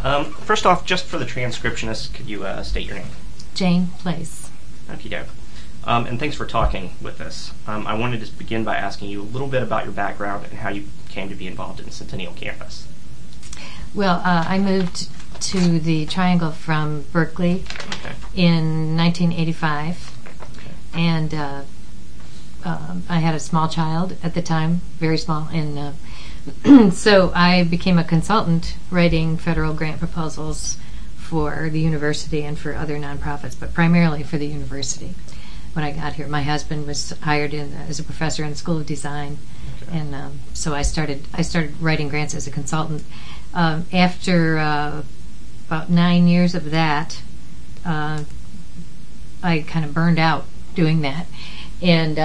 First off, just for the transcriptionist, could you state your name? Jane Place. Okie doke. And thanks for talking with us. I wanted to begin by asking you a little bit about your background and how you came to be involved in Centennial Campus. Well, I moved to the Triangle from Berkeley in 1985, and I had a small child at the time, very small, and so I became a consultant writing federal grant proposals for the university and for other nonprofits, but primarily for the university. When I got here, my husband was hired as a professor in the School of Design, and so I started writing grants as a consultant. After about 9 years of that, I kind of burned out doing that, and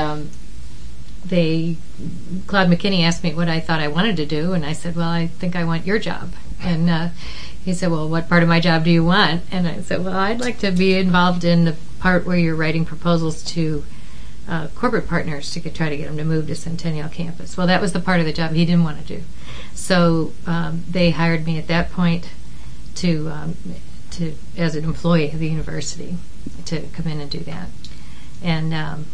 Claude McKinney asked me what I thought I wanted to do, and I said, well, I think I want your job. And he said, well, what part of my job do you want? And I said, well, I'd like to be involved in the part where you're writing proposals to corporate partners to try to get them to move to Centennial Campus. Well, that was the part of the job he didn't want to do. So they hired me at that point to as an employee of the university to come in and do that. And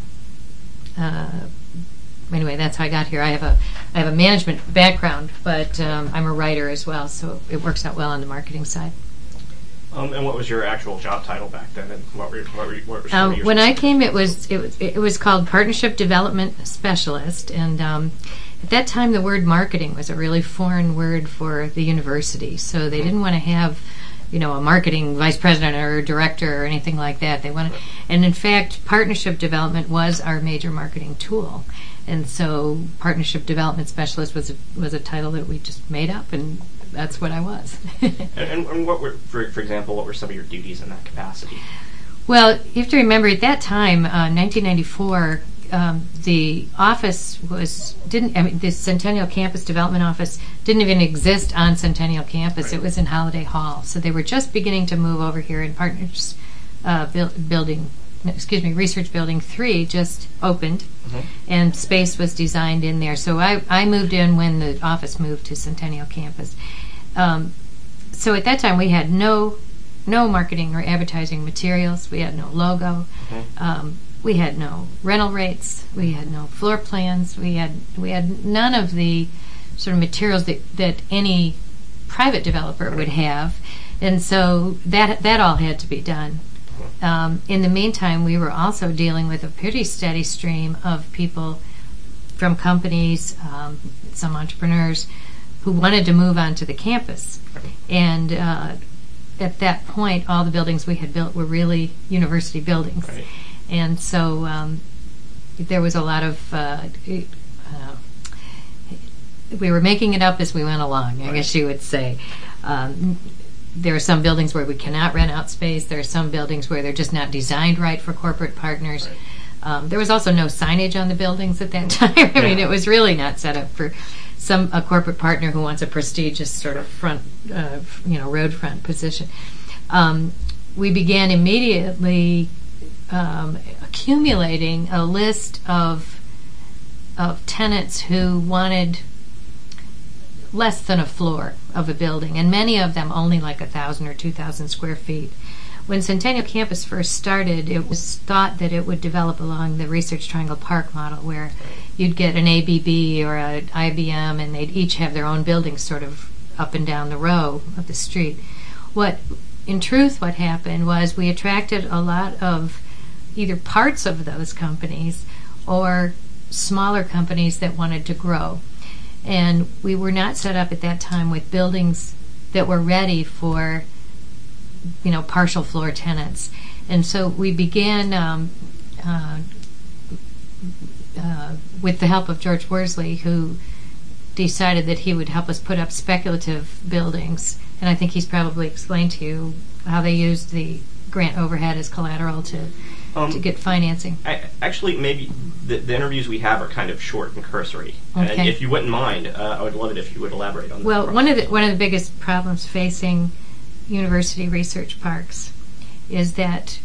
anyway, that's how I got here. I have a management background, but I'm a writer as well, so it works out well on the marketing side. And what was your actual job title back then? And what were when I came, it was called Partnership Development Specialist, and at that time the word marketing was a really foreign word for the university, so they didn't want to have a marketing vice president or director or anything like that. And in fact, partnership development was our major marketing tool. And so partnership development specialist was a title that we just made up, and that's what I was. and what were, for example, what were some of your duties in that capacity? Well, you have to remember at that time, 1994, the office the Centennial Campus Development Office didn't even exist on Centennial Campus. Right. It was in Holiday Hall. So they were just beginning to move over here, and Partners Research Building 3 just opened, and space was designed in there. So I moved in when the office moved to Centennial Campus. So at that time we had no marketing or advertising materials. We had no logo. We had no rental rates. We had no floor plans. We had none of the sort of materials that any private developer would have, and so that all had to be done. In the meantime, we were also dealing with a pretty steady stream of people from companies, some entrepreneurs, who wanted to move onto the campus. And at that point, all the buildings we had built were really university buildings. Right. And so there was a lot of... we were making it up as we went along, I guess you would say. There are some buildings where we cannot rent out space. There are some buildings where they're just not designed right for corporate partners. Right. There was also no signage on the buildings at that time. I mean, it was really not set up for a corporate partner who wants a prestigious sort of front, road front position. We began immediately accumulating a list of tenants who wanted less than a floor of a building, and many of them only like 1,000 or 2,000 square feet. When Centennial Campus first started, it was thought that it would develop along the Research Triangle Park model, where you'd get an ABB or an IBM, and they'd each have their own buildings sort of up and down the row of the street. In truth, what happened was we attracted a lot of either parts of those companies or smaller companies that wanted to grow. And we were not set up at that time with buildings that were ready for, partial floor tenants. And so we began, with the help of George Worsley, who decided that he would help us put up speculative buildings. And I think he's probably explained to you how they used the grant overhead as collateral to get financing. Actually, maybe the interviews we have are kind of short and cursory. Okay. And if you wouldn't mind, I would love it if you would elaborate on that. Well, one of the biggest problems facing university research parks is that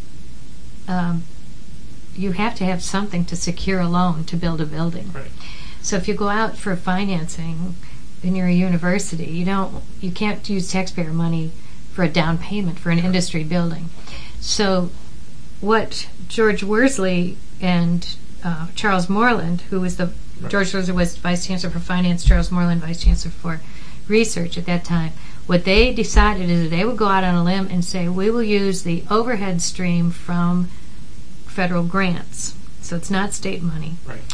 you have to have something to secure a loan to build a building. Right. So if you go out for financing and you're a university, you can't use taxpayer money for a down payment for an industry building. So what George Worsley and Charles Moreland, who was George Worsley was Vice Chancellor for Finance, Charles Moreland Vice Chancellor for Research at that time, what they decided is that they would go out on a limb and say, we will use the overhead stream from federal grants, so it's not state money,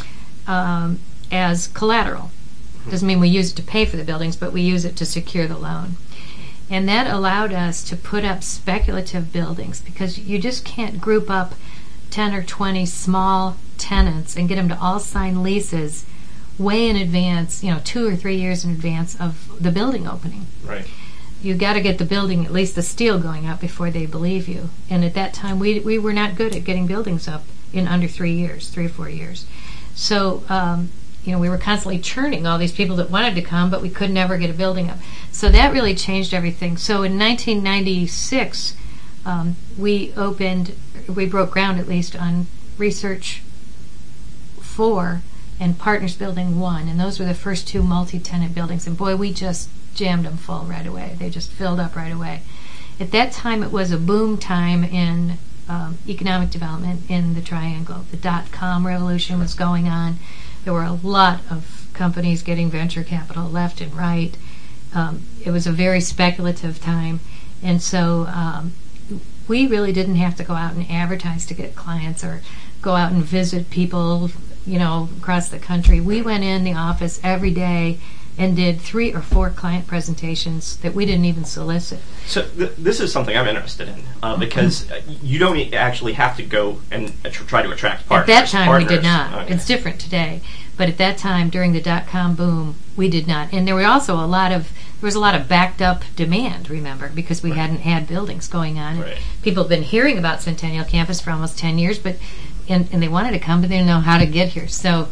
as collateral. Doesn't mean we use it to pay for the buildings, but we use it to secure the loan. And that allowed us to put up speculative buildings, because you just can't group up 10 or 20 small tenants and get them to all sign leases way in advance, 2 or 3 years in advance of the building opening. Right. You got to get the building, at least the steel going up before they believe you. And at that time, we were not good at getting buildings up in under 3 or 4 years. So, we were constantly churning all these people that wanted to come, but we could never get a building up. So that really changed everything. So in 1996, we broke ground at least on Research 4 and Partners Building 1, and those were the first 2 multi-tenant buildings. And boy, we just jammed them full right away. They just filled up right away. At that time, it was a boom time in economic development in the Triangle. The dot-com revolution was going on. There were a lot of companies getting venture capital left and right. It was a very speculative time, and so we really didn't have to go out and advertise to get clients or go out and visit people, across the country. We went in the office every day and did 3 or 4 client presentations that we didn't even solicit. So this is something I'm interested in, because you don't actually have to go and try to attract partners. At that time, we did not. Okay. It's different today. But at that time, during the dot-com boom, we did not. And there were also a lot of backed up demand, remember, because we hadn't had buildings going on. Right. People have been hearing about Centennial Campus for almost 10 years, and they wanted to come, but they didn't know how to get here. So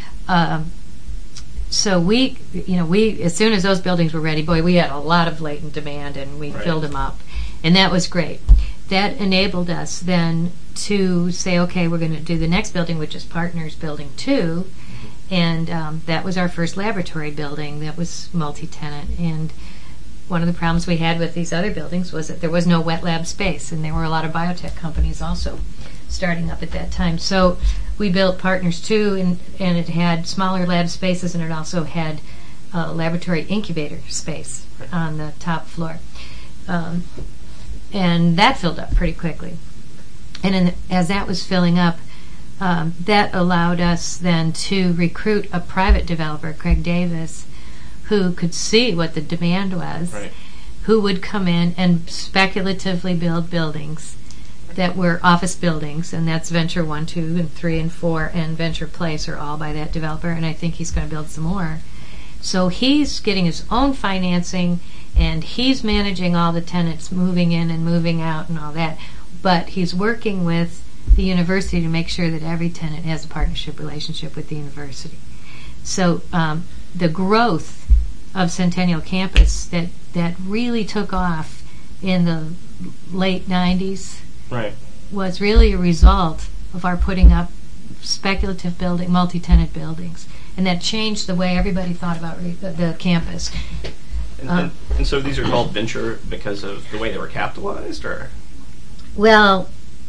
we, as soon as those buildings were ready, boy, we had a lot of latent demand, and we filled them up. And that was great. That enabled us then to say, okay, we're going to do the next building, which is Partners Building 2. And that was our first laboratory building that was multi-tenant. And one of the problems we had with these other buildings was that there was no wet lab space, and there were a lot of biotech companies also starting up at that time. So we built Partners 2, and it had smaller lab spaces, and it also had laboratory incubator space on the top floor. And that filled up pretty quickly. And as that was filling up, that allowed us then to recruit a private developer, Craig Davis, who could see what the demand was, who would come in and speculatively build buildings that were office buildings, and that's Venture 1, 2, and 3, and 4, and Venture Place are all by that developer, and I think he's going to build some more. So he's getting his own financing, and he's managing all the tenants moving in and moving out and all that, but he's working with the university to make sure that every tenant has a partnership relationship with the university. So the growth of Centennial Campus that really took off in the late 90s was really a result of our putting up speculative building, multi-tenant buildings. And that changed the way everybody thought about the campus. And so these are called venture because of the way they were capitalized, or? Well,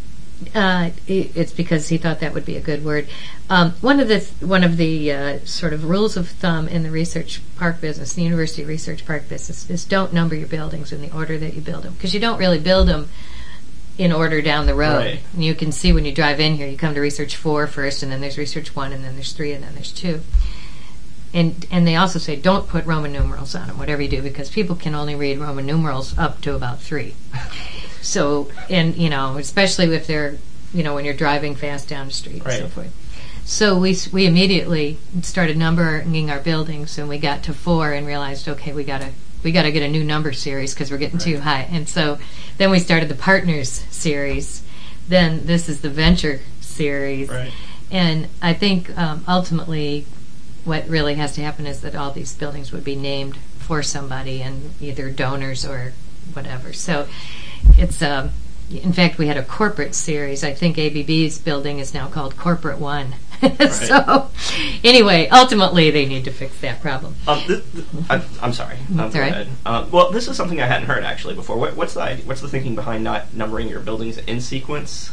it's because he thought that would be a good word. One of the sort of rules of thumb in the research park business, the university research park business, is don't number your buildings in the order that you build them, because you don't really build them in order down the road. Right. And you can see when you drive in here, you come to Research 4 first, and then there's Research 1, and then there's 3, and then there's 2. And they also say don't put Roman numerals on them, whatever you do, because people can only read Roman numerals up to about 3. So, and especially if they're, when you're driving fast down the street and so forth. So we immediately started numbering our buildings, and we got to 4 and realized, okay, we gotta get a new number series because we're getting too high. And so then we started the Partners series. Then this is the Venture series. Right. And I think ultimately what really has to happen is that all these buildings would be named for somebody, and either donors or whatever. So it's in fact, we had a corporate series. I think ABB's building is now called Corporate One. So, anyway, ultimately they need to fix that problem. I'm sorry. That's go right. ahead. Well, this is something I hadn't heard actually before. What's the thinking behind not numbering your buildings in sequence?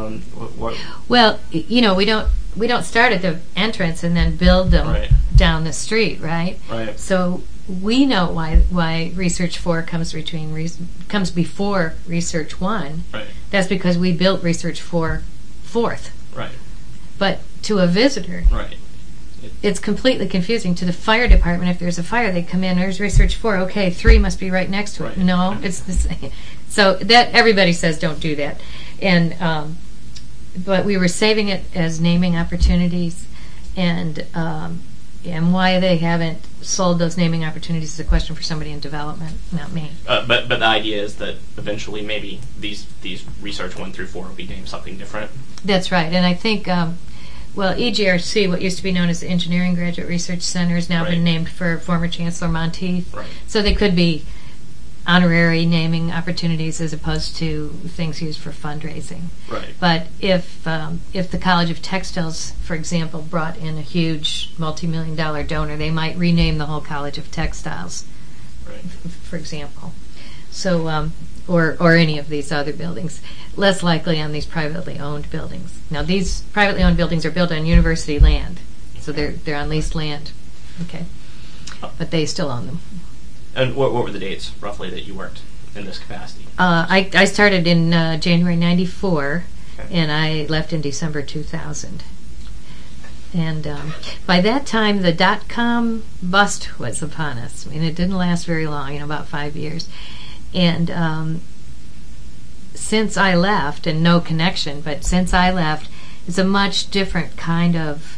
Well, we don't start at the entrance and then build them down the street, right? Right. So we know why Research 4 comes before Research 1. Right. That's because we built Research 4 fourth. Right. But to a visitor, right, it's completely confusing. To the fire department, if there's a fire, they come in. There's Research 4. Okay, 3 must be right next to it. Right. No, it's the same. So that everybody says don't do that, and but we were saving it as naming opportunities, and why they haven't sold those naming opportunities is a question for somebody in development, not me. But the idea is that eventually maybe these Research 1 through 4 will be named something different. That's right, and I think EGRC, what used to be known as the Engineering Graduate Research Center, has now been named for former Chancellor Monteith. Right. So they could be honorary naming opportunities as opposed to things used for fundraising. Right. But if the College of Textiles, for example, brought in a huge multi-million-dollar donor, they might rename the whole College of Textiles, for example. So, or any of these other buildings. Less likely on these privately owned buildings. Now, these privately owned buildings are built on university land, so they're on leased land. Okay, but they still own them. And what were the dates, roughly, that you worked in this capacity? I started in January 94, okay. and I left in December 2000. And by that time, the dot-com bust was upon us. I mean, it didn't last very long, about 5 years. And since I left, and no connection, but since I left, it's a much different kind of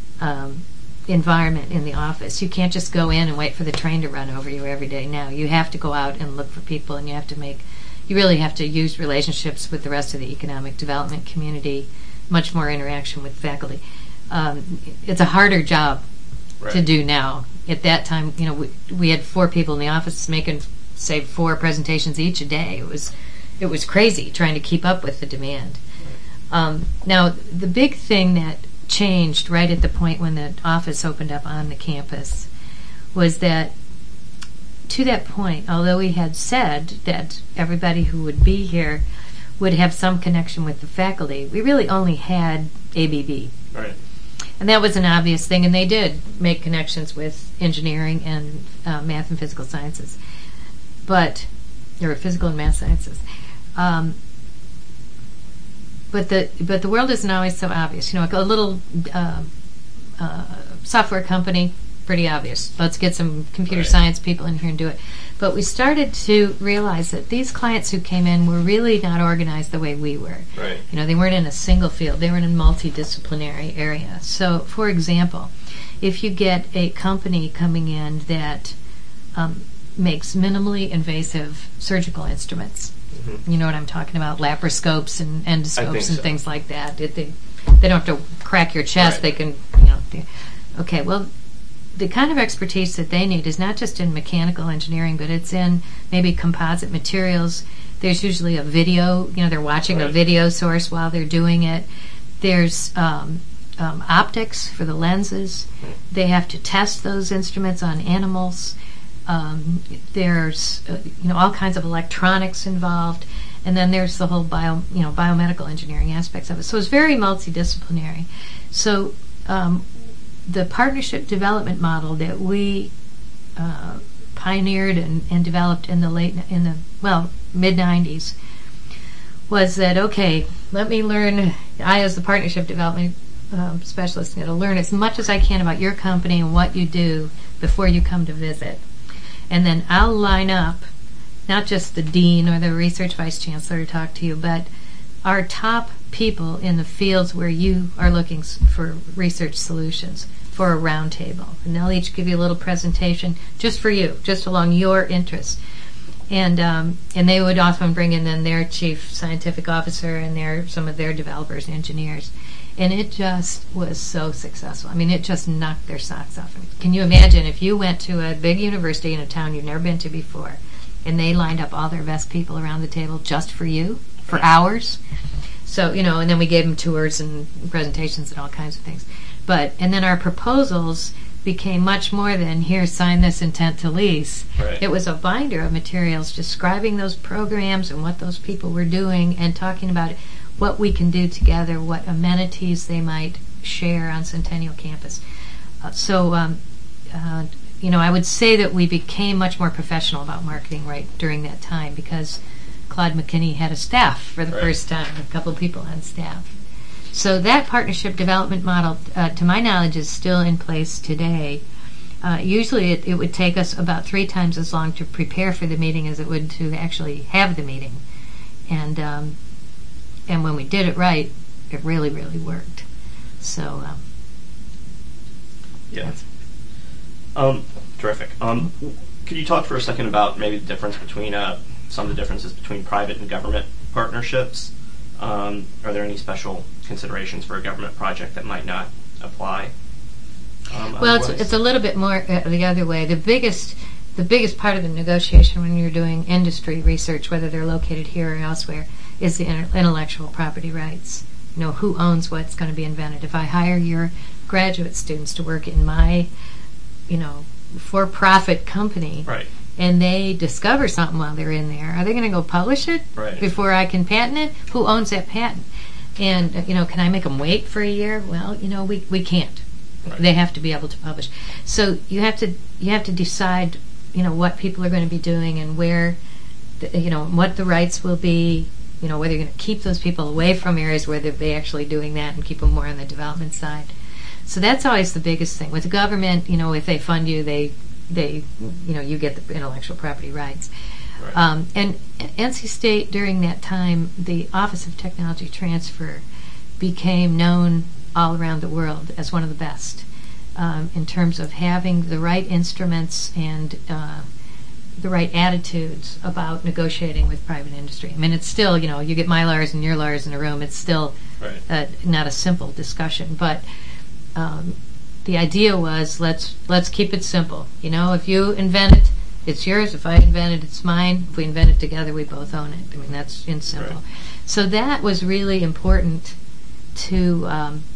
environment in the office. You can't just go in and wait for the train to run over you every day now. You have to go out and look for people, and you really have to use relationships with the rest of the economic development community, much more interaction with faculty. It's a harder job to do now. At that time, we had 4 people in the office making, say, 4 presentations each a day. It was crazy trying to keep up with the demand. Now, the big thing that changed right at the point when the office opened up on the campus was that, to that point, although we had said that everybody who would be here would have some connection with the faculty, we really only had ABB. Right. And that was an obvious thing, and they did make connections with engineering and math and physical sciences, or physical and math sciences. But the world isn't always so obvious. A little software company, pretty obvious. Let's get some computer science people in here and do it. But we started to realize that these clients who came in were really not organized the way we were. Right. They weren't in a single field. They were in a multidisciplinary area. So, for example, if you get a company coming in that makes minimally invasive surgical instruments, you know what I'm talking about, laparoscopes and endoscopes and things like that. They don't have to crack your chest. They can, okay, well, the kind of expertise that they need is not just in mechanical engineering, but it's in maybe composite materials. There's usually a video, they're watching a video source while they're doing it. There's optics for the lenses. They have to test those instruments on animals. There's all kinds of electronics involved, and then there's the whole biomedical engineering aspects of it. So it's very multidisciplinary. So the partnership development model that we pioneered and developed in the mid 90s was that, okay, let me learn. I, as the partnership development specialist, to learn as much as I can about your company and what you do before you come to visit. And then I'll line up not just the dean or the research vice chancellor to talk to you, but our top people in the fields where you are looking for research solutions for a round table. And they'll each give you a little presentation just for you, just along your interests. And they would often bring in then their chief scientific officer and some of their developers and engineers. And it just was so successful. I mean, it just knocked their socks off. Can you imagine if you went to a big university in a town you've never been to before, and they lined up all their best people around the table just for you, for hours? So, and then we gave them tours and presentations and all kinds of things. And then our proposals became much more than, here, sign this intent to lease. Right. It was a binder of materials describing those programs and what those people were doing and talking about what we can do together, what amenities they might share on Centennial Campus. I would say that we became much more professional about marketing right during that time because Claude McKinney had a staff for the first time, a couple of people on staff. So that partnership development model, to my knowledge, is still in place today. Usually it would take us about 3 times as long to prepare for the meeting as it would to actually have the meeting. And when we did it right, it really, really worked. So, yeah. Terrific. Could you talk for a second about maybe the difference between some of the differences between private and government partnerships? Are there any special considerations for a government project that might not apply? Well, it's a little bit more the other way. The biggest part of the negotiation when you're doing industry research, whether they're located here or elsewhere, is the intellectual property rights. Who owns what's going to be invented. If I hire your graduate students to work in my, for-profit company, right, and they discover something while they're in there, are they going to go publish it before I can patent it? Who owns that patent? And, can I make them wait for a year? Well, we can't. Right. They have to be able to publish. So you have to decide, what people are going to be doing and where, what the rights will be, whether you're going to keep those people away from areas where they're actually doing that and keep them more on the development side. So that's always the biggest thing. With the government, if they fund you, they you get the intellectual property rights. Right. And NC State, during that time, the Office of Technology Transfer became known all around the world as one of the best in terms of having the right instruments and the right attitudes about negotiating with private industry. I mean, it's still, you get my lawyers and your lawyers in a room. It's still not a simple discussion, but the idea was let's keep it simple. If you invent it, it's yours. If I invent it, it's mine. If we invent it together, we both own it. I mean, that's in simple. Right. So that was really important to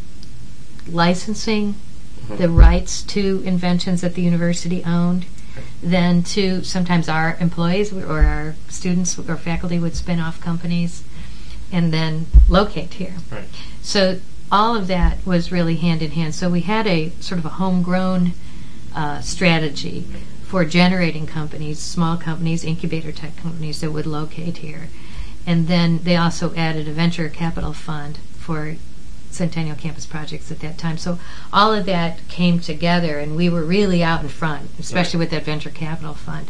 licensing the rights to inventions that the university owned. Then to sometimes our employees or our students or faculty would spin off companies and then locate here. Right. So all of that was really hand in hand. So we had a sort of a homegrown strategy for generating companies, small companies, incubator tech companies that would locate here. And then they also added a venture capital fund for Centennial Campus projects at that time. So all of that came together, and we were really out in front, especially with that venture capital fund.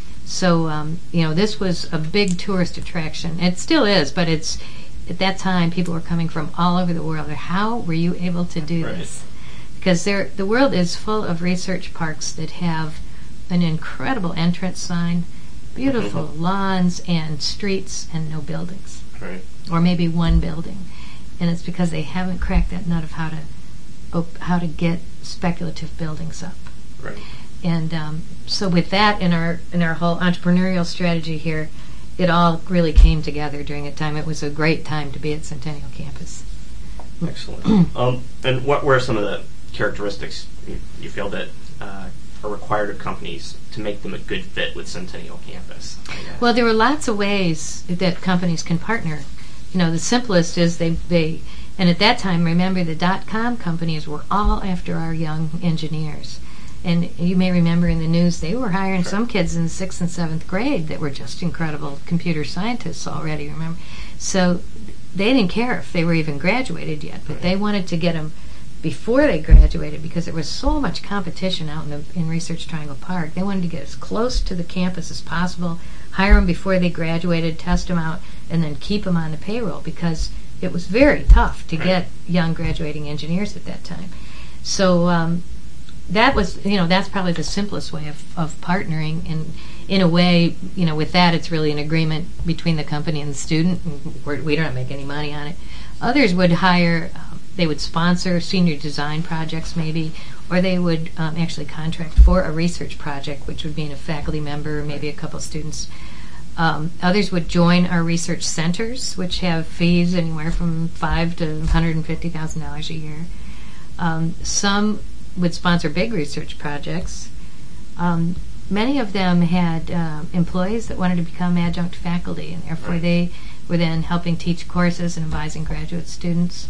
So, this was a big tourist attraction. It still is, but it's at that time people were coming from all over the world. How were you able to do this? Because the world is full of research parks that have an incredible entrance sign, beautiful lawns and streets, and no buildings. Right. Or maybe one building. And it's because they haven't cracked that nut of how to get speculative buildings up. Right. And so with that in our whole entrepreneurial strategy here, it all really came together during that time. It was a great time to be at Centennial Campus. Excellent. And what were some of the characteristics you feel that are required of companies to make them a good fit with Centennial Campus? Well, there were lots of ways that companies can partner. The simplest is they and at that time, remember, the .com companies were all after our young engineers. And you may remember in the news, they were hiring some kids in the 6th and 7th grade that were just incredible computer scientists already, remember? So they didn't care if they were even graduated yet, but they wanted to get them before they graduated because there was so much competition out in Research Triangle Park. They wanted to get as close to the campus as possible, hire them before they graduated, test them out, and then keep them on the payroll because it was very tough to get young graduating engineers at that time. So that was, that's probably the simplest way of partnering. And in a way, with that, it's really an agreement between the company and the student. And we don't make any money on it. Others would hire, they would sponsor senior design projects maybe, or they would actually contract for a research project, which would mean a faculty member, maybe a couple students. Others would join our research centers, which have fees anywhere from $5,000 to $150,000 a year. Some would sponsor big research projects. Many of them had employees that wanted to become adjunct faculty, and therefore they were then helping teach courses and advising graduate students.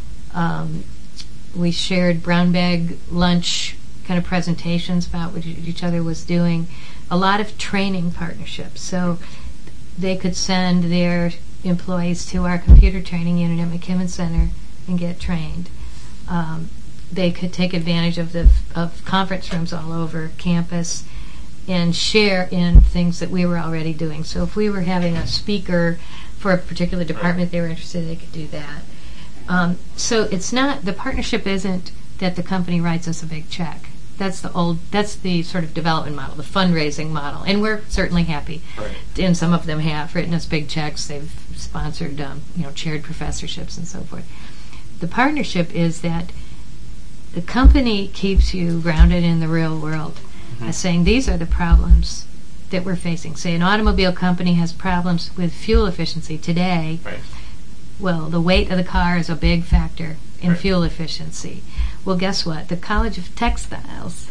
We shared brown bag lunch kind of presentations about what each other was doing. A lot of training partnerships. So they could send their employees to our computer training unit at McKimmon Center and get trained. They could take advantage of conference rooms all over campus and share in things that we were already doing. So if we were having a speaker for a particular department they were interested in, they could do that. So it's not, the partnership isn't that the company writes us a big check. That's the sort of development model, the fundraising model, and we're certainly happy. Right. And some of them have written us big checks. They've sponsored, chaired professorships and so forth. The partnership is that the company keeps you grounded in the real world, saying these are the problems that we're facing. Say an automobile company has problems with fuel efficiency today. Right. Well, the weight of the car is a big factor in fuel efficiency. Well, guess what? The College of Textiles,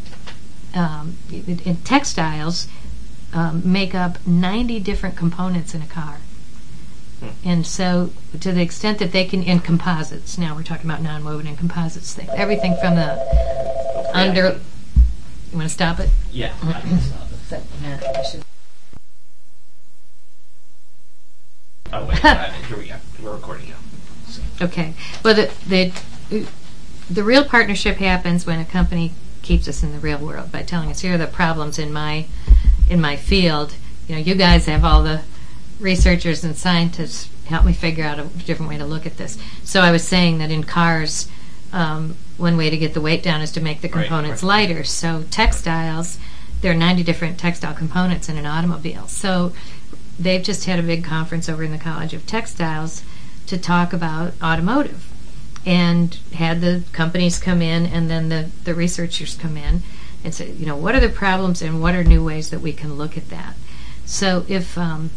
make up 90 different components in a car. And so, to the extent that they can, in composites, now we're talking about non-woven and composites things, everything from the under. You want to stop it? Yeah, I can stop it. Oh, wait, here we go. We're recording now. So. Okay. Well, the real partnership happens when a company keeps us in the real world by telling us, here are the problems in my field. You guys have all the researchers and scientists, help me figure out a different way to look at this. So I was saying that in cars, one way to get the weight down is to make the components lighter. So textiles, there are 90 different textile components in an automobile. So they've just had a big conference over in the College of Textiles to talk about automotive, and had the companies come in and then the researchers come in and say, what are the problems and what are new ways that we can look at that. So if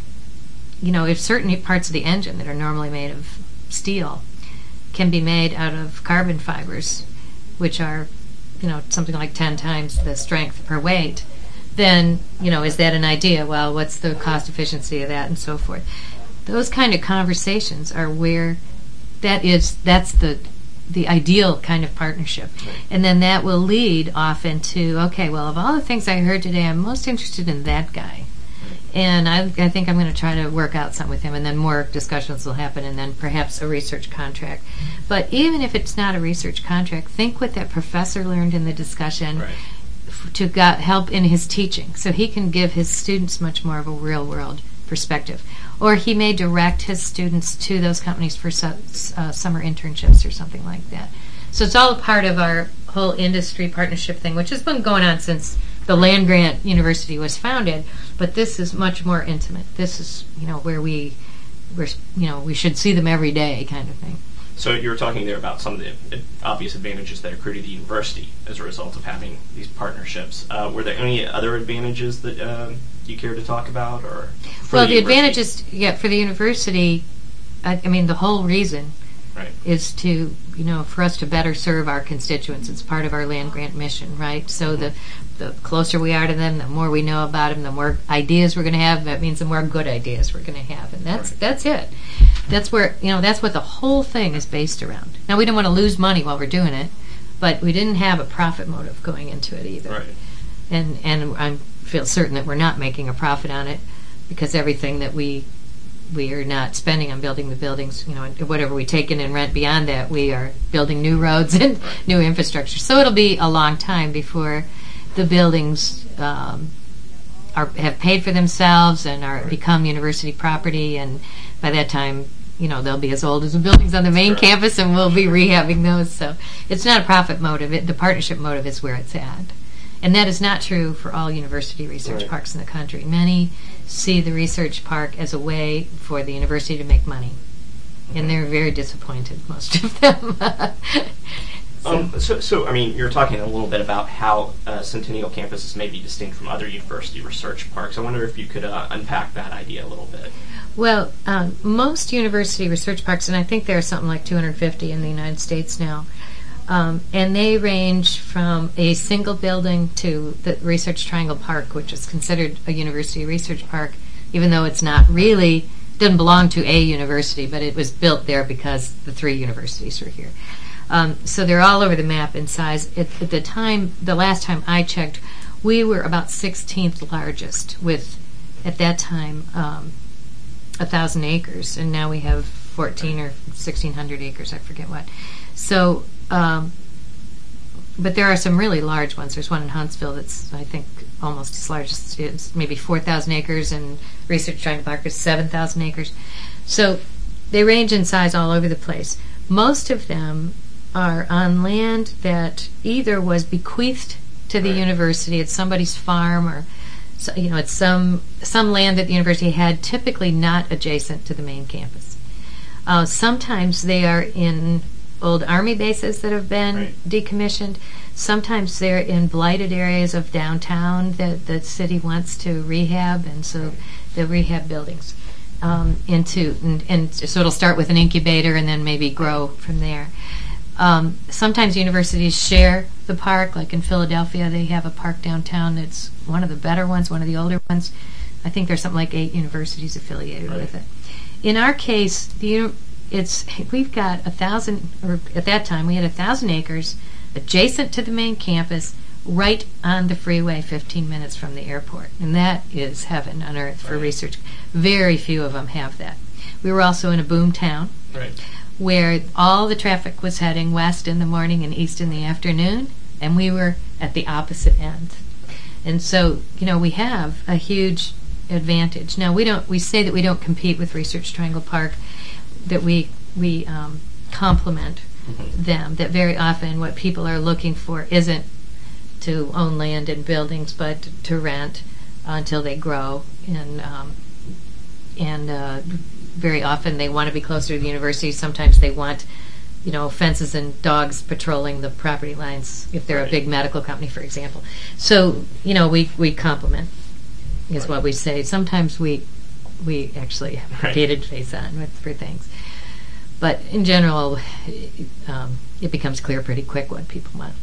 certain parts of the engine that are normally made of steel can be made out of carbon fibers, which are, something like 10 times the strength per weight, then, is that an idea? Well, what's the cost efficiency of that and so forth? Those kind of conversations are where that's the ideal kind of partnership. And then that will lead off into, okay, well, of all the things I heard today, I'm most interested in that guy. And I think I'm going to try to work out something with him, and then more discussions will happen, and then perhaps a research contract. But even if it's not a research contract, think what that professor learned in the discussion to help in his teaching, so he can give his students much more of a real-world perspective. Or he may direct his students to those companies for summer internships or something like that. So it's all a part of our whole industry partnership thing, which has been going on since the land-grant university was founded, but this is much more intimate. This is, where we should see them every day kind of thing. So you were talking there about some of the obvious advantages that accrue to the university as a result of having these partnerships. Were there any other advantages that you care to talk about? Or the advantages, for the university, the whole reason is to, for us to better serve our constituents. It's part of our land-grant mission, right? So the closer we are to them, the more we know about them, the more ideas we're going to have. That means the more good ideas we're going to have, and that's it. That's where that's what the whole thing is based around. Now, we don't want to lose money while we're doing it, but we didn't have a profit motive going into it either. Right. And I feel certain that we're not making a profit on it, because everything that we are not spending on building the buildings, whatever we take in and rent beyond that, we are building new roads and new infrastructure. So it'll be a long time before the buildings have paid for themselves and become university property, and by that time, they'll be as old as the buildings on the main campus, and we'll be rehabbing those. So it's not a profit motive. The partnership motive is where it's at. And that is not true for all university research parks in the country. Many see the research park as a way for the university to make money, and they're very disappointed, most of them. So, I mean, you're talking a little bit about how Centennial Campus may be distinct from other university research parks. I wonder if you could unpack that idea a little bit. Well, most university research parks, and I think there are something like 250 in the United States now, and they range from a single building to the Research Triangle Park, which is considered a university research park, even though it's not really, doesn't belong to a university, but it was built there because the three universities were here. So they're all over the map in size. At the last time I checked, we were about 16th largest with, at that time, 1,000 acres, and now we have 14 or 1,600 acres, I forget what. So, but there are some really large ones. There's one in Huntsville that's, I think, almost as large as it's maybe 4,000 acres, and Research Triangle Park is 7,000 acres. So they range in size all over the place. Most of them are on land that either was bequeathed to the university, it's somebody's farm, or it's some land that the university had, typically not adjacent to the main campus. Sometimes they are in old Army bases that have been decommissioned. Sometimes they're in blighted areas of downtown that the city wants to rehab, and so they'll rehab buildings and so it'll start with an incubator and then maybe grow from there. Sometimes universities share the park, like in Philadelphia they have a park downtown that's one of the better ones, one of the older ones. I think there's something like 8 universities affiliated with it. In our case, we've got 1,000, or at that time we had 1,000 acres adjacent to the main campus, right on the freeway, 15 minutes from the airport, and that is heaven on earth for research. Very few of them have that. We were also in a boom town, where all the traffic was heading west in the morning and east in the afternoon, and we were at the opposite end. And so, we have a huge advantage. Now, we say that we don't compete with Research Triangle Park, that we complement them, that very often what people are looking for isn't to own land and buildings, but to rent until they grow, and very often they want to be closer to the university. Sometimes they want, fences and dogs patrolling the property lines if they're a big medical company, for example. So, we complement, is what we say. Sometimes we actually have a gated face on for things. But in general, it becomes clear pretty quick what people want.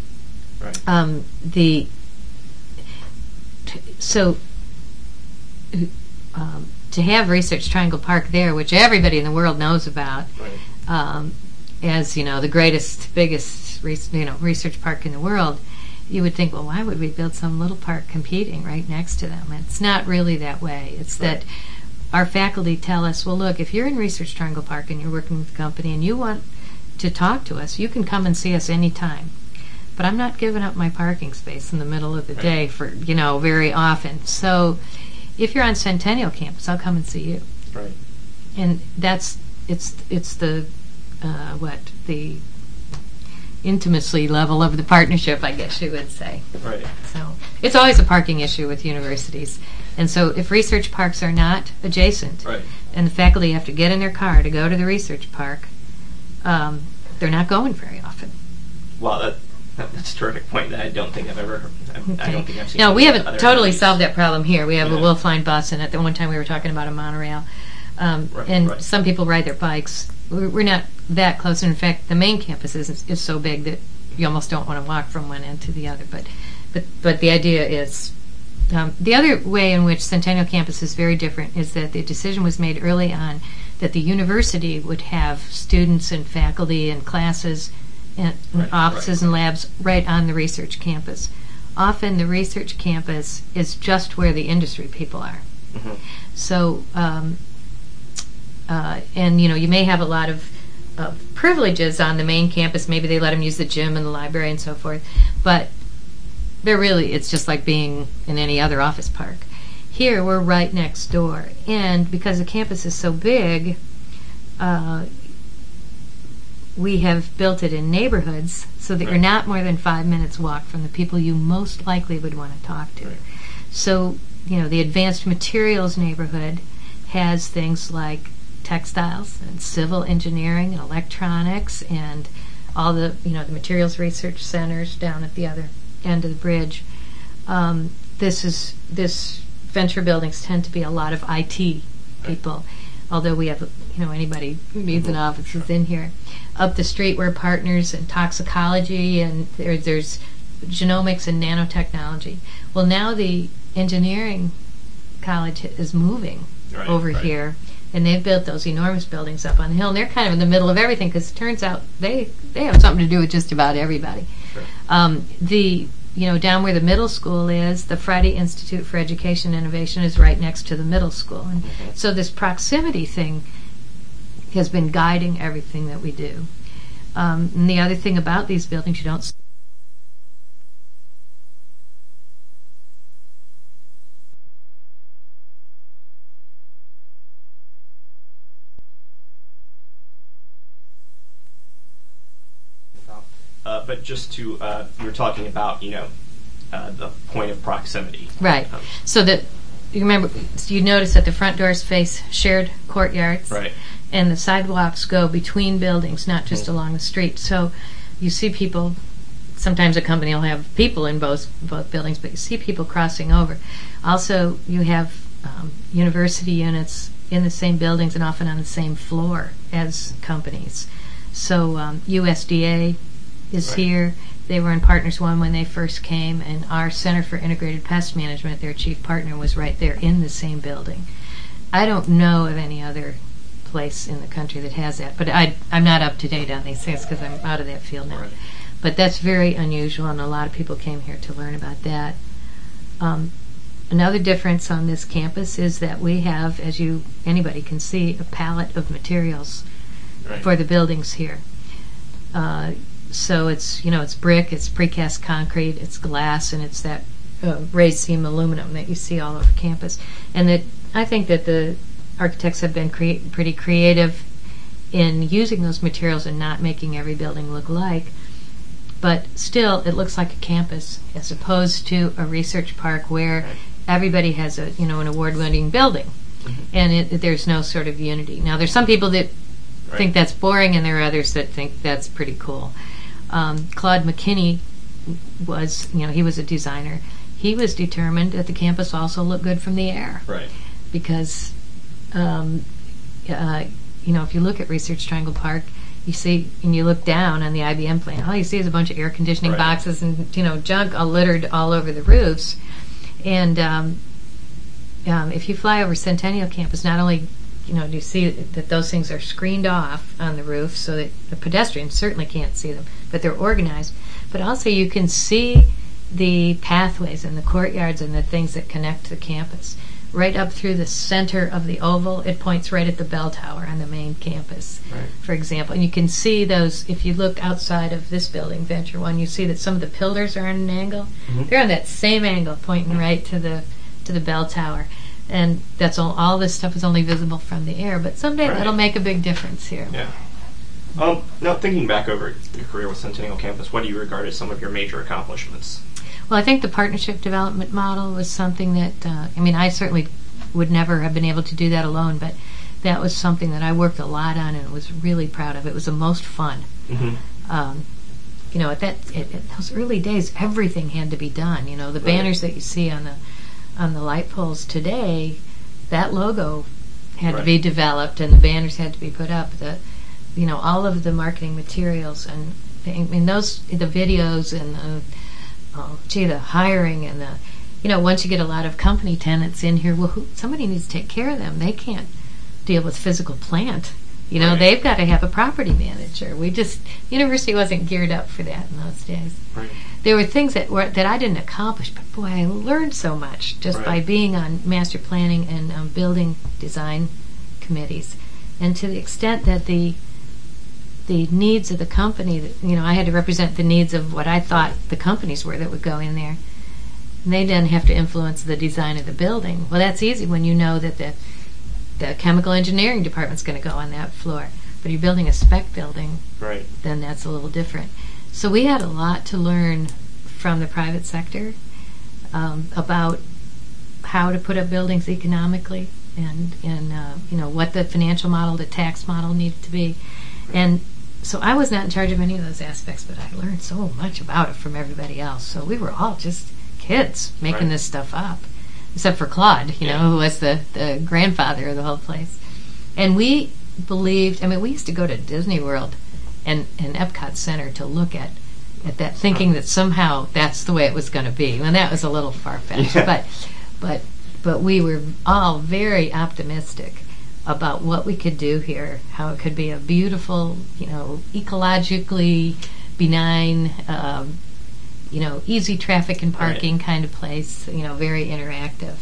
To have Research Triangle Park there, which everybody in the world knows about, as the greatest, biggest research park in the world, you would think, well, why would we build some little park competing right next to them? It's not really that way. It's that our faculty tell us, well, look, if you're in Research Triangle Park and you're working with a company and you want to talk to us, you can come and see us anytime. But I'm not giving up my parking space in the middle of the day for, very often. So if you're on Centennial Campus, I'll come and see you. And it's the the intimacy level of the partnership, I guess you would say. So it's always a parking issue with universities. And so if research parks are not adjacent, and the faculty have to get in their car to go to the research park, they're not going very often. Well, that's a terrific point that I don't think I've ever heard. I don't think I've seen. No, we haven't totally solved that problem here. We have a Wilf-Line bus, and at the one time we were talking about a monorail. Some people ride their bikes. We're not that close. In fact, the main campus is so big that you almost don't want to walk from one end to the other. But the idea is, the other way in which Centennial Campus is very different is that the decision was made early on that the university would have students and faculty and classes and offices and labs right on the research campus. Often the research campus is just where the industry people are. So, and you may have a lot of privileges on the main campus. Maybe they let them use the gym and the library and so forth, but it's just like being in any other office park. Here we're right next door, and because the campus is so big, we have built it in neighborhoods so that you're not more than 5 minutes walk from the people you most likely would want to talk to. So, the advanced materials neighborhood has things like textiles and civil engineering and electronics and all the the materials research centers down at the other end of the bridge. This venture buildings tend to be a lot of IT people, although we have anybody who needs an office is in here. Up the street we're partners in toxicology, and there's genomics and nanotechnology. Well, now the engineering college is moving over here, and they've built those enormous buildings up on the hill, and they're kind of in the middle of everything, because it turns out they have something to do with just about everybody. Down where the middle school is, the Friday Institute for Education and Innovation is right next to the middle school, and so this proximity thing has been guiding everything that we do. And the other thing about these buildings, you don't but just to, you were talking about, the point of proximity. Right. So that, you notice that the front doors face shared courtyards. Right. And the sidewalks go between buildings, not just along the street. So you see people, sometimes a company will have people in both buildings, but you see people crossing over. Also, you have university units in the same buildings and often on the same floor as companies. So USDA is here. They were in Partners One when they first came, and our Center for Integrated Pest Management, their chief partner, was right there in the same building. I don't know of any other place in the country that has that, but I'm not up to date on these things because I'm out of that field now. Right. But that's very unusual, and a lot of people came here to learn about that. Another difference on this campus is that we have, as anybody can see, a palette of materials for the buildings here. So it's brick, it's precast concrete, it's glass, and it's that raised seam aluminum that you see all over campus. And that I think that the architects have been pretty creative in using those materials and not making every building look alike. But still, it looks like a campus as opposed to a research park where everybody has an award-winning building, and there's no sort of unity. Now, there's some people that think that's boring, and there are others that think that's pretty cool. Claude McKinney was, he was a designer. He was determined that the campus also looked good from the air. Right. Because, if you look at Research Triangle Park, you see, and you look down on the IBM plant, all you see is a bunch of air conditioning boxes and, junk all littered all over the roofs. And if you fly over Centennial Campus, not only do you see that those things are screened off on the roof so that the pedestrians certainly can't see them, but they're organized. But also you can see the pathways and the courtyards and the things that connect the campus. Right up through the center of the oval, it points right at the bell tower on the main campus, for example. And you can see those, if you look outside of this building, Venture One, you see that some of the pillars are on an angle. They're on that same angle, pointing right to the bell tower. And that's all this stuff is only visible from the air, but someday that'll make a big difference here. Yeah. Now, thinking back over your career with Centennial Campus, what do you regard as some of your major accomplishments? Well, I think the partnership development model was something that, I certainly would never have been able to do that alone, but that was something that I worked a lot on and was really proud of. It was the most fun. At those early days, everything had to be done. The banners that you see on the light poles today, that logo had to be developed and the banners had to be put up. All of the marketing materials and the videos and the hiring and once you get a lot of company tenants in here, somebody needs to take care of them. They can't deal with physical plant. They've got to have a property manager. University wasn't geared up for that in those days. There were things that I didn't accomplish, but boy, I learned so much just by being on master planning and building design committees. And to the extent that the needs of the company, I had to represent the needs of what I thought the companies were that would go in there. And they then have to influence the design of the building. Well, that's easy when you know that the chemical engineering department's going to go on that floor. But if you're building a spec building, then that's a little different. So we had a lot to learn from the private sector about how to put up buildings economically and what the financial model, the tax model needed to be. And So I was not in charge of any of those aspects, but I learned so much about it from everybody else. So we were all just kids making this stuff up, except for Claude, who was the grandfather of the whole place. And we believed, we used to go to Disney World and Epcot Center to look at that, thinking that somehow that's the way it was going to be. And that was a little far-fetched, but we were all very optimistic about what we could do here, how it could be a beautiful, ecologically benign, easy traffic and parking kind of place, very interactive.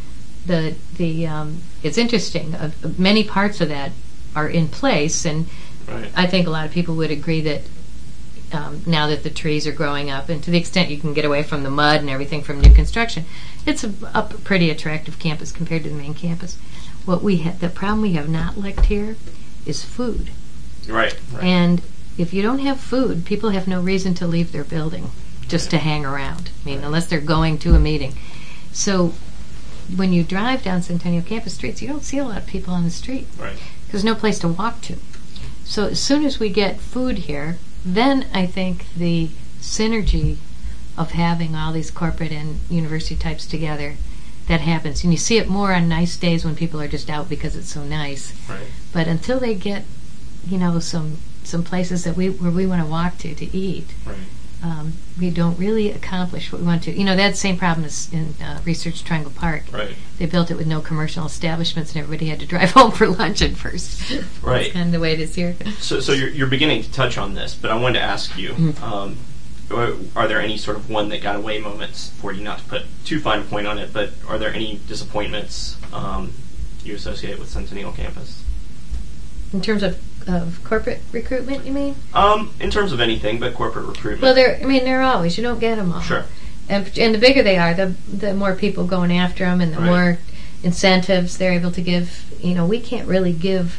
It's interesting. Many parts of that are in place, and I think a lot of people would agree that now that the trees are growing up, and to the extent you can get away from the mud and everything from new construction, it's a pretty attractive campus compared to the main campus. The problem we have not licked here is food. Right. And if you don't have food, people have no reason to leave their building just to hang around. Unless they're going to a meeting. So when you drive down Centennial Campus streets, you don't see a lot of people on the street. Right. There's no place to walk to. So as soon as we get food here, then I think the synergy of having all these corporate and university types together, that happens. And you see it more on nice days when people are just out because it's so nice. Right. But until they get, some places that where we want to walk to eat, we don't really accomplish what we want to. That same problem is in Research Triangle Park. Right. They built it with no commercial establishments, and everybody had to drive home for lunch at first. Right. That's kind of the way it is here. So you're beginning to touch on this, but I wanted to ask you, are there any sort of one that got away moments for you? Not to put too fine a point on it, but are there any disappointments you associate with Centennial Campus? In terms of corporate recruitment, you mean? In terms of anything, but corporate recruitment. Well, they're always. You don't get them all. Sure. And the bigger they are, the more people going after them, and the more incentives they're able to give. We can't really give.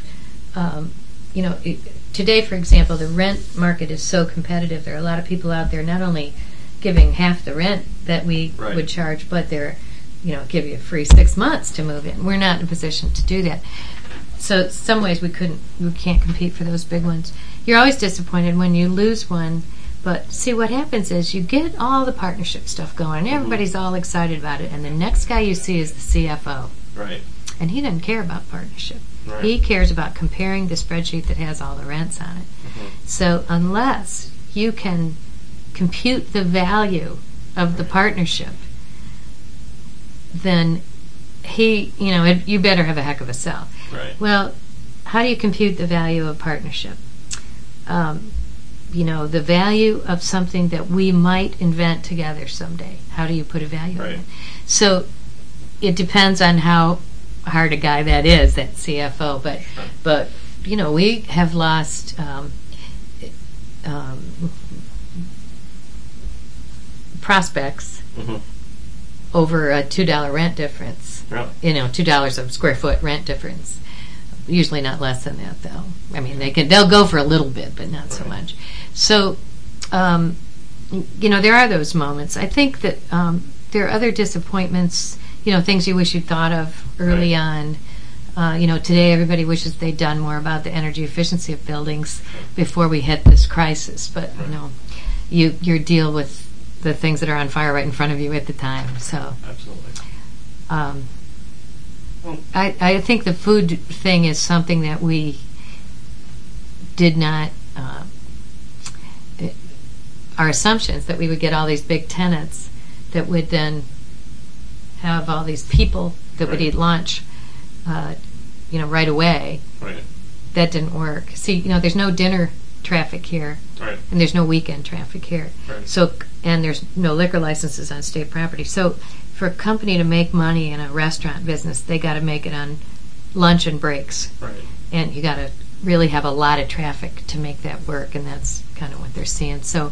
Today, for example, the rent market is so competitive. There are a lot of people out there not only giving half the rent that we would charge, but they're, give you a free 6 months to move in. We're not in a position to do that. So in some ways we can't compete for those big ones. You're always disappointed when you lose one, but see what happens is you get all the partnership stuff going, and everybody's all excited about it, and the next guy you see is the CFO. Right. And he doesn't care about partnership. Right. He cares about comparing the spreadsheet that has all the rents on it. So unless you can compute the value of the partnership, then you better have a heck of a sell. Right. Well, how do you compute the value of partnership? The value of something that we might invent together someday. How do you put a value on it? So it depends on how hard a guy that is, that CFO. But we have lost prospects over a $2 rent difference. Really? $2 a square foot rent difference. Usually not less than that, though. They'll go for a little bit, but not so much. So, there are those moments. I think that there are other disappointments. Things you wish you'd thought of early on. Today everybody wishes they'd done more about the energy efficiency of buildings before we hit this crisis. But you deal with the things that are on fire right in front of you at the time. So absolutely. I think the food thing is something that we did not. Our assumptions that we would get all these big tenants that would then have all these people that would eat lunch, right away. Right. That didn't work. See, there's no dinner traffic here, and there's no weekend traffic here. Right. So, and there's no liquor licenses on state property. So, for a company to make money in a restaurant business, they got to make it on lunch and breaks. Right. And you got to really have a lot of traffic to make that work, and that's kind of what they're seeing. So,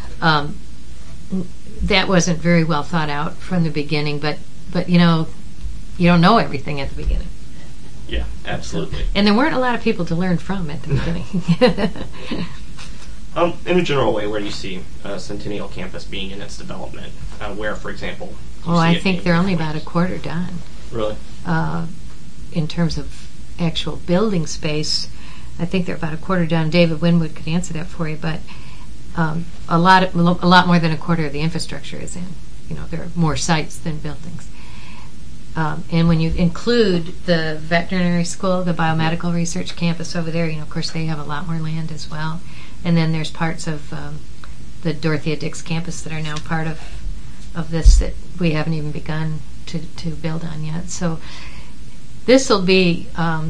that wasn't very well thought out from the beginning, but you don't know everything at the beginning. Yeah, absolutely. And there weren't a lot of people to learn from at the beginning. In a general way, where do you see Centennial Campus being in its development? Where, for example? I think they're only about a quarter done. Really? In terms of actual building space, I think they're about a quarter done. David Winwood could answer that for you, but a lot more than a quarter of the infrastructure is in. There are more sites than buildings. And when you include the veterinary school, the biomedical research campus over there, of course they have a lot more land as well. And then there's parts of the Dorothea Dix campus that are now part of this that we haven't even begun to build on yet. So this will be,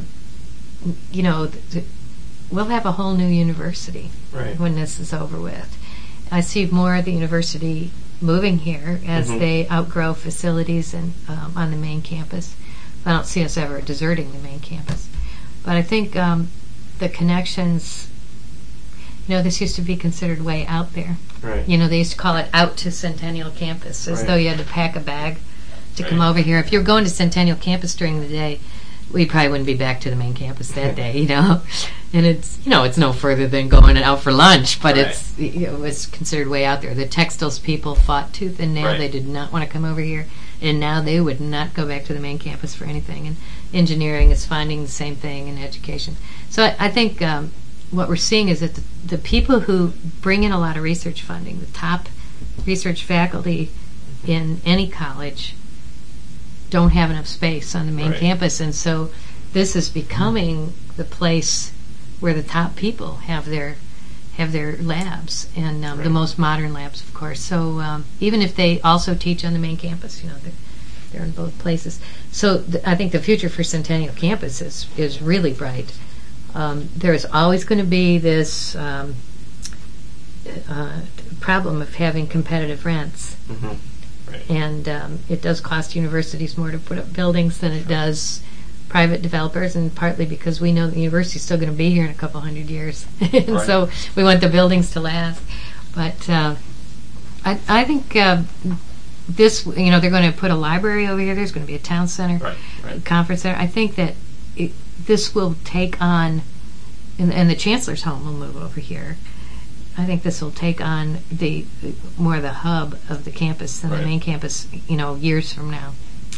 we'll have a whole new university when this is over with. I see more of the university moving here as they outgrow facilities and on the main campus. I don't see us ever deserting the main campus. But I think the connections, this used to be considered way out there. Right. They used to call it out to Centennial Campus, as though you had to pack a bag to come over here. If you were going to Centennial Campus during the day, we probably wouldn't be back to the main campus that day, And it's, it's no further than going out for lunch, but it was considered way out there. The textiles people fought tooth and nail. They did not want to come over here, and now they would not go back to the main campus for anything. And engineering is finding the same thing in education. So I think what we're seeing is that the people who bring in a lot of research funding, the top research faculty in any college, don't have enough space on the main campus, and so this is becoming the place where the top people have their labs, and the most modern labs, of course. So even if they also teach on the main campus, they're in both places. So I think the future for Centennial Campus is really bright. There is always going to be this problem of having competitive rents. And it does cost universities more to put up buildings than it does private developers, and partly because we know the university is still going to be here in a couple hundred years. And so we want the buildings to last. But I think this, they're going to put a library over here. There's going to be a town center, conference center. I think that this will take on, and the chancellor's home will move over here. I think this will take on the more the hub of the campus than the main campus, years from now.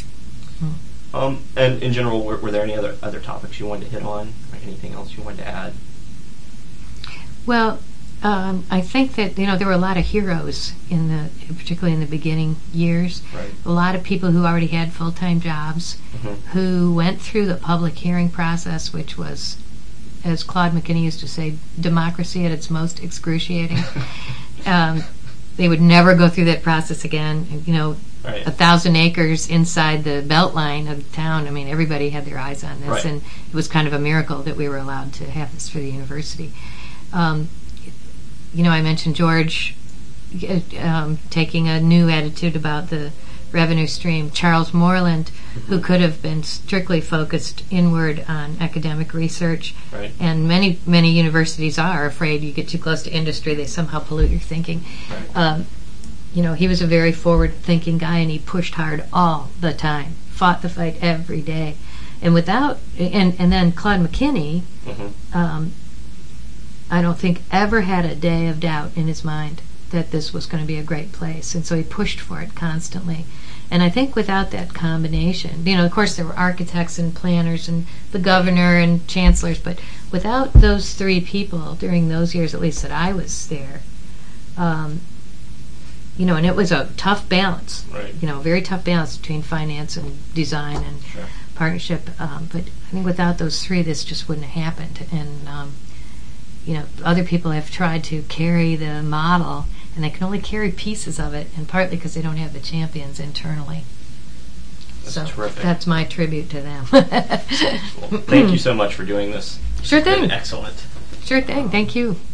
And in general, were there any other topics you wanted to hit on, or anything else you wanted to add? Well, I think that there were a lot of heroes particularly in the beginning years. A lot of people who already had full-time jobs, who went through the public hearing process, which was, as Claude McKinney used to say, democracy at its most excruciating. They would never go through that process again. 1,000 acres inside the belt line of the town. I mean, everybody had their eyes on this, and it was kind of a miracle that we were allowed to have this for the university. I mentioned George taking a new attitude about the revenue stream. Charles Moreland, who could have been strictly focused inward on academic research, and many universities are afraid you get too close to industry, they somehow pollute your thinking. He was a very forward-thinking guy, and he pushed hard all the time, fought the fight every day, and then Claude McKinney, I don't think ever had a day of doubt in his mind that this was going to be a great place, and so he pushed for it constantly. And I think without that combination, of course there were architects and planners and the governor and chancellors, but without those three people during those years, at least that I was there, and it was a tough balance, very tough balance between finance and design and partnership. But I think without those three, this just wouldn't have happened. And other people have tried to carry the model, and they can only carry pieces of it, and partly because they don't have the champions internally. That's terrific. That's my tribute to them. Well, thank you so much for doing this. Sure thing. Excellent. Sure thing. Thank you.